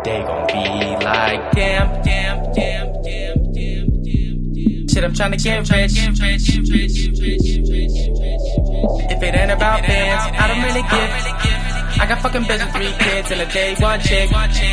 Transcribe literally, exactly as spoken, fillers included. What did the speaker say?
they gon' be like, damn, damn, damn, damn, damn, damn. Shit, I'm tryna get rich. If it ain't about bands, I don't really give. I got fucking bitch with three kids and a day one chick.